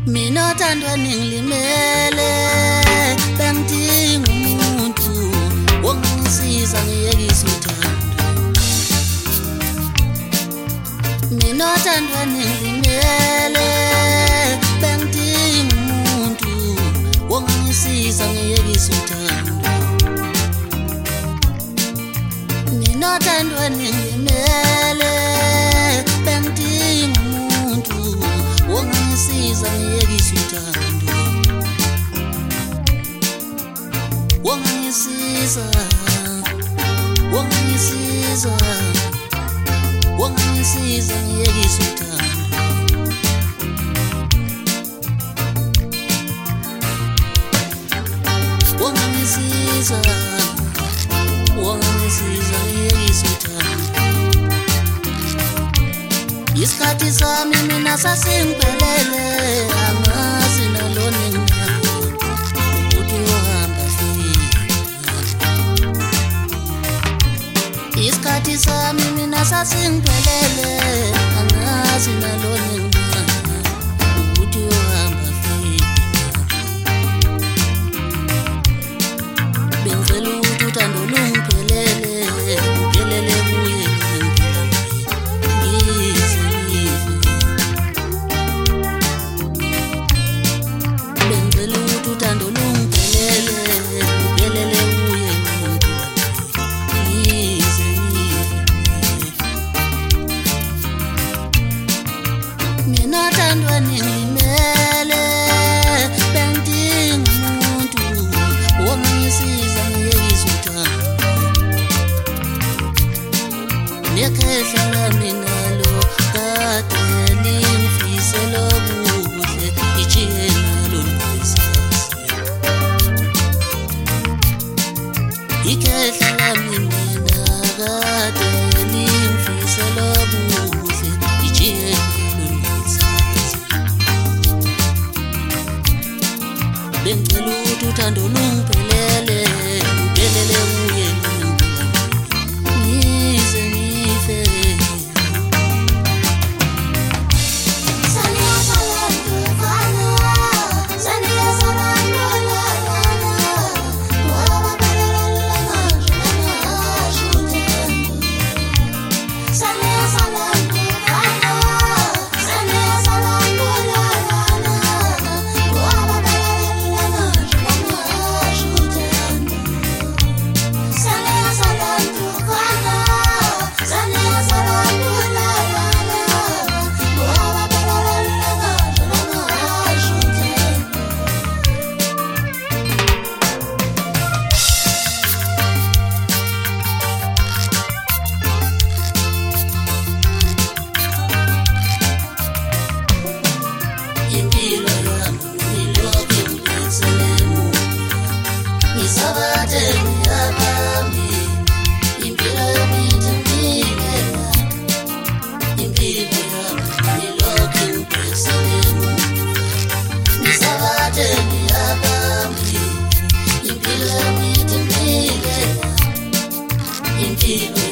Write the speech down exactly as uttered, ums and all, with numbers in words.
Mina thandwa ningilimele bengidinga umuntu ongisiza ngiyekise uthando. Mina thandwa ningilimele bengidinga umuntu ongisiza ngiyekise uthando. Mina thandwa ningilimele bengidinga umuntu ongisiza ngiyekise uthando. Wangisiza, wangisiza, wangisiza ngiyekise uthando. Wangisiza, wangisiza ngiyekise uthando. Isikhathi sami mina sasingiphelele, angazi nalona enginalo ukuthi uyohamba fika. Isikhathi sami mina sasingiphelele, angazi nalona enginalo ukuthi uyohamba fika. Bengicela ukuthi uthando lungiphelele, uphelele kuye ngize ngife. Bengicela ukuthi uthando lungiphelele, uphelele kuye ngize ngife. Mina thandwa ningilimele bengidinga umuntu ongisiza ngiyekise uthando. Nekhehla lami nalo kade lingifisela okuhle, ijike nalo ngisazi. Ikhehla lami mina kade lingifisela okuhle, ijike nalo ngisazi. Bengicela ukuthi uthando lungiphelele, uphelele kuye ngize ngife. Impilo